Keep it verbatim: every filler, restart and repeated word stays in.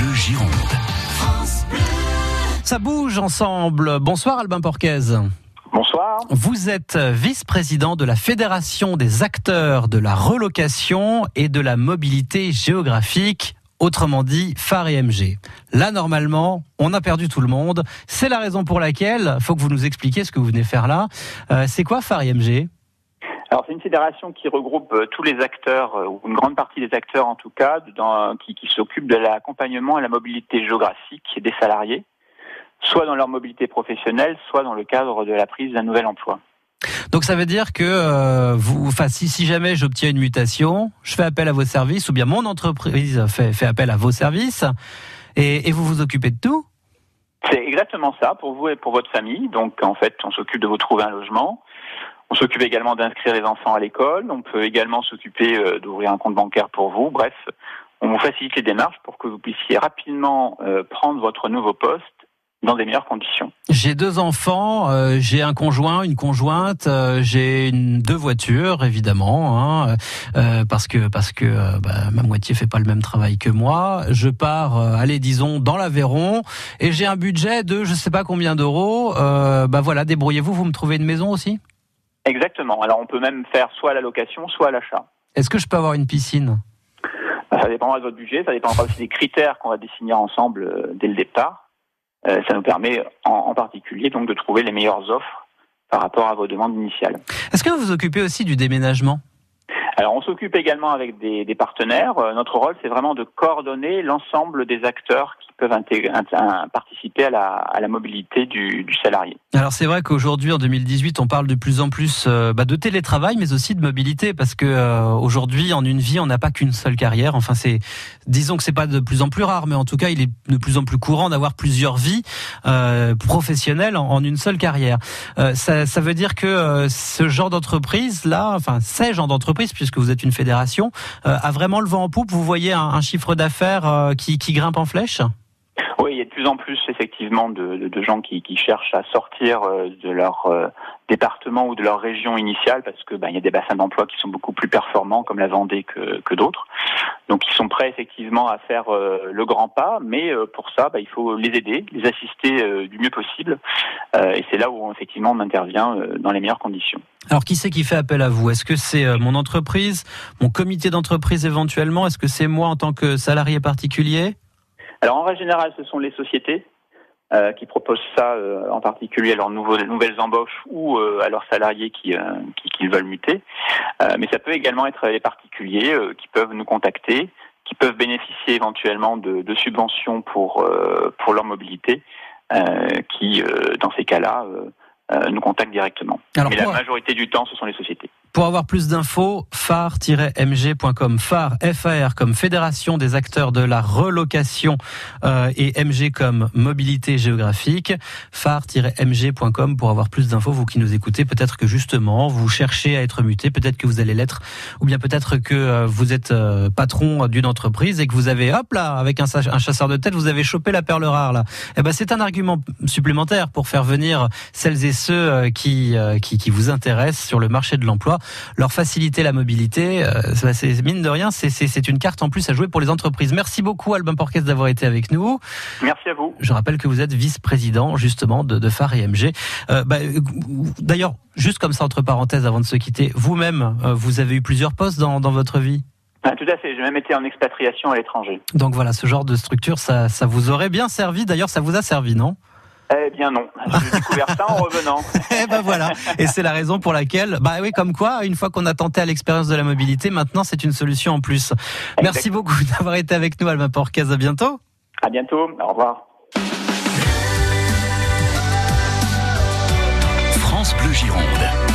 Bleu Gironde. Ça bouge ensemble. Bonsoir Albin Porquez. Bonsoir. Vous êtes vice-président de la Fédération des acteurs de la relocation et de la mobilité géographique, autrement dit F A R et M G. Là, normalement, on a perdu tout le monde. C'est la raison pour laquelle il faut que vous nous expliquiez ce que vous venez faire là. Euh, c'est quoi F A R et M G ? Alors, c'est une fédération qui regroupe euh, tous les acteurs, euh, ou une grande partie des acteurs en tout cas, dans, qui, qui s'occupent de l'accompagnement et la mobilité géographique des salariés, soit dans leur mobilité professionnelle, soit dans le cadre de la prise d'un nouvel emploi. Donc ça veut dire que euh, vous, enfin, si, si jamais j'obtiens une mutation, je fais appel à vos services, ou bien mon entreprise fait, fait appel à vos services, et, et vous vous occupez de tout ? C'est exactement ça, pour vous et pour votre famille. Donc en fait, on s'occupe de vous trouver un logement. On s'occupe également d'inscrire les enfants à l'école. On peut également s'occuper euh, d'ouvrir un compte bancaire pour vous. Bref, on vous facilite les démarches pour que vous puissiez rapidement euh, prendre votre nouveau poste dans des meilleures conditions. J'ai deux enfants, euh, j'ai un conjoint, une conjointe, euh, j'ai une, deux voitures évidemment, hein, euh, parce que parce que euh, bah, ma moitié fait pas le même travail que moi. Je pars, euh, allez disons dans l'Aveyron, et j'ai un budget de je sais pas combien d'euros. Euh, bah voilà, débrouillez-vous, vous me trouvez une maison aussi ? Exactement. Alors on peut même faire soit à la location, soit à l'achat. Est-ce que je peux avoir une piscine ? Ça dépendra de votre budget, ça dépendra aussi des critères qu'on va définir ensemble euh, dès le départ. Euh, ça nous permet en, en particulier donc de trouver les meilleures offres par rapport à vos demandes initiales. Est-ce que vous vous occupez aussi du déménagement ? Alors on s'occupe également avec des, des partenaires. Euh, notre rôle, c'est vraiment de coordonner l'ensemble des acteurs qui peuvent intégrer, un, participer à la, à la mobilité du, du salarié. Alors c'est vrai qu'aujourd'hui, en deux mille dix-huit, on parle de plus en plus euh, bah, de télétravail, mais aussi de mobilité, parce que euh, aujourd'hui, en une vie, on n'a pas qu'une seule carrière. Enfin, c'est, disons que c'est pas de plus en plus rare, mais en tout cas, il est de plus en plus courant d'avoir plusieurs vies euh, professionnelles en, en une seule carrière. Euh, ça, ça veut dire que euh, ce genre d'entreprise là, enfin ces genres d'entreprises, puisque vous êtes une fédération, euh, a vraiment le vent en poupe. Vous voyez un, un chiffre d'affaires euh, qui, qui grimpe en flèche ? Oui, il y a de plus en plus effectivement de, de, de gens qui, qui cherchent à sortir euh, de leur euh, département ou de leur région initiale, parce que ben, il y a des bassins d'emploi qui sont beaucoup plus performants, comme la Vendée, que, que d'autres. Donc ils sont prêts effectivement à faire euh, le grand pas, mais euh, pour ça, ben, il faut les aider, les assister euh, du mieux possible. Euh, et c'est là où effectivement on intervient euh, dans les meilleures conditions. Alors qui c'est qui fait appel à vous ? Est-ce que c'est euh, mon entreprise, mon comité d'entreprise éventuellement ? Est-ce que c'est moi en tant que salarié particulier ? Alors en règle générale, ce sont les sociétés euh, qui proposent ça, euh, en particulier à leurs nouveaux, nouvelles embauches ou euh, à leurs salariés qui, euh, qui, qui veulent muter. Euh, mais ça peut également être les particuliers euh, qui peuvent nous contacter, qui peuvent bénéficier éventuellement de, de subventions pour, euh, pour leur mobilité, euh, qui, euh, dans ces cas-là, euh, euh, nous contactent directement. Alors, mais la majorité du temps, ce sont les sociétés. Pour avoir plus d'infos, F A R tiret M G point com, F A R, F A R comme Fédération des acteurs de la relocation euh, et M G comme mobilité géographique, F A R tiret M G point com pour avoir plus d'infos. Vous qui nous écoutez, peut-être que justement vous cherchez à être muté, peut-être que vous allez l'être, ou bien peut-être que euh, vous êtes euh, patron d'une entreprise et que vous avez, hop là, avec un, un chasseur de tête, vous avez chopé la perle rare là. Eh ben c'est un argument supplémentaire pour faire venir celles et ceux euh, qui, euh, qui qui vous intéressent sur le marché de l'emploi. Leur faciliter la mobilité, euh, c'est mine de rien, c'est, c'est, c'est une carte en plus à jouer pour les entreprises. Merci beaucoup Albin Porquez d'avoir été avec nous. Merci à vous. Je rappelle que vous êtes vice-président justement de, de F A R et M G. Euh, bah, d'ailleurs, juste comme ça entre parenthèses avant de se quitter, vous-même, euh, vous avez eu plusieurs postes dans, dans votre vie ? Ah, tout à fait, j'ai même été en expatriation à l'étranger. Donc voilà, ce genre de structure, ça, ça vous aurait bien servi. D'ailleurs, ça vous a servi, non ? Eh bien non, j'ai découvert ça en revenant. Eh ben voilà, et c'est la raison pour laquelle, bah oui, comme quoi, une fois qu'on a tenté à l'expérience de la mobilité, maintenant c'est une solution en plus. Exactement. Merci beaucoup d'avoir été avec nous, Albin Porquez. À bientôt. À bientôt. Au revoir. France Bleu Gironde.